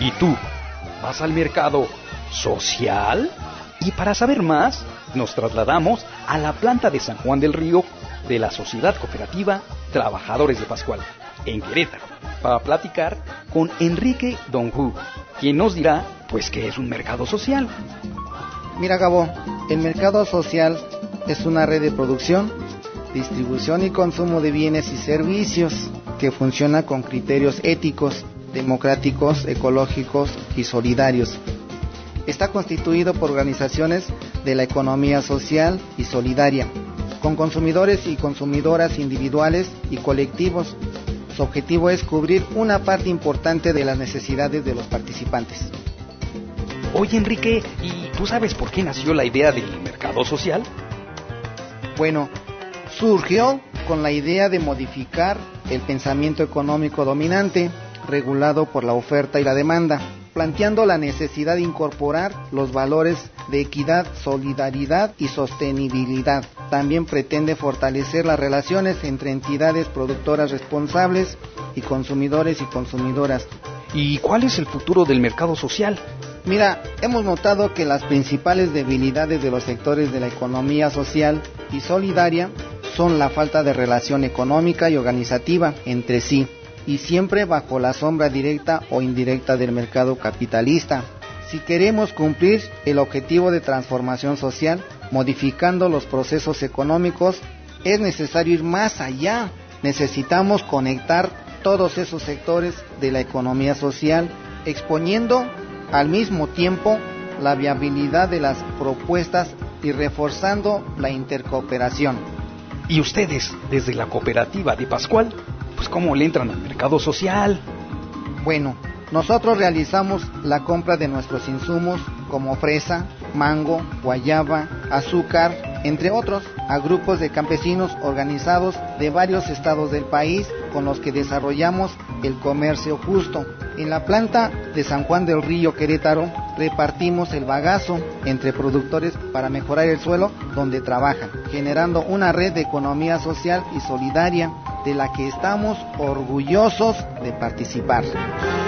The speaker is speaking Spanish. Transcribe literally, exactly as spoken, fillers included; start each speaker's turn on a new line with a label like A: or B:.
A: ¿Y tú? ¿Vas al mercado social? Y para saber más, nos trasladamos a la planta de San Juan del Río de la Sociedad Cooperativa Trabajadores de Pascual, en Querétaro, para platicar con Enrique Donjú, quien nos dirá, pues, qué es un mercado social.
B: Mira, Gabo, el mercado social es una red de producción, distribución y consumo de bienes y servicios que funciona con criterios éticos, democráticos, ecológicos y solidarios. Está constituido por organizaciones de la economía social y solidaria, con consumidores y consumidoras individuales y colectivos. Su objetivo es cubrir una parte importante de las necesidades de los participantes.
A: Oye, Enrique, ¿y tú sabes por qué nació la idea del mercado social?
B: Bueno, surgió con la idea de modificar el pensamiento económico dominante, regulado por la oferta y la demanda, planteando la necesidad de incorporar los valores de equidad, solidaridad y sostenibilidad. También pretende fortalecer las relaciones entre entidades productoras responsables y consumidores y consumidoras.
A: ¿Y cuál es el futuro del mercado social?
B: Mira, hemos notado que las principales debilidades de los sectores de la economía social y solidaria son la falta de relación económica y organizativa entre sí, y siempre bajo la sombra directa o indirecta del mercado capitalista. Si queremos cumplir el objetivo de transformación social, modificando los procesos económicos, es necesario ir más allá. Necesitamos conectar todos esos sectores de la economía social, exponiendo al mismo tiempo la viabilidad de las propuestas y reforzando la intercooperación.
A: ¿Y ustedes, desde la cooperativa de Pascual, pues cómo le entran al mercado social?
B: Bueno, nosotros realizamos la compra de nuestros insumos como fresa, mango, guayaba, azúcar, entre otros, a grupos de campesinos organizados de varios estados del país con los que desarrollamos el comercio justo. En la planta de San Juan del Río, Querétaro, repartimos el bagazo entre productores para mejorar el suelo donde trabajan, generando una red de economía social y solidaria de la que estamos orgullosos de participar.